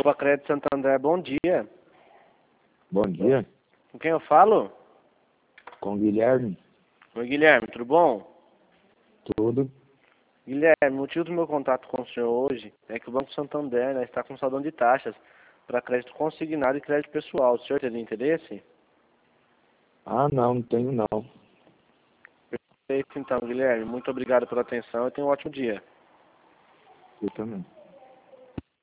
Opa, Crédito Santander, bom dia. Bom dia, Com quem eu falo? com o Guilherme. Oi, Guilherme, tudo bom? Tudo. Guilherme, o motivo do meu contato com o senhor hoje é que o Banco Santander, né, está com salão de taxas para crédito consignado e crédito pessoal. O senhor teria interesse? Ah, não tenho não. Perfeito, então, Guilherme. Muito obrigado pela atenção e tenha um ótimo dia. Eu também.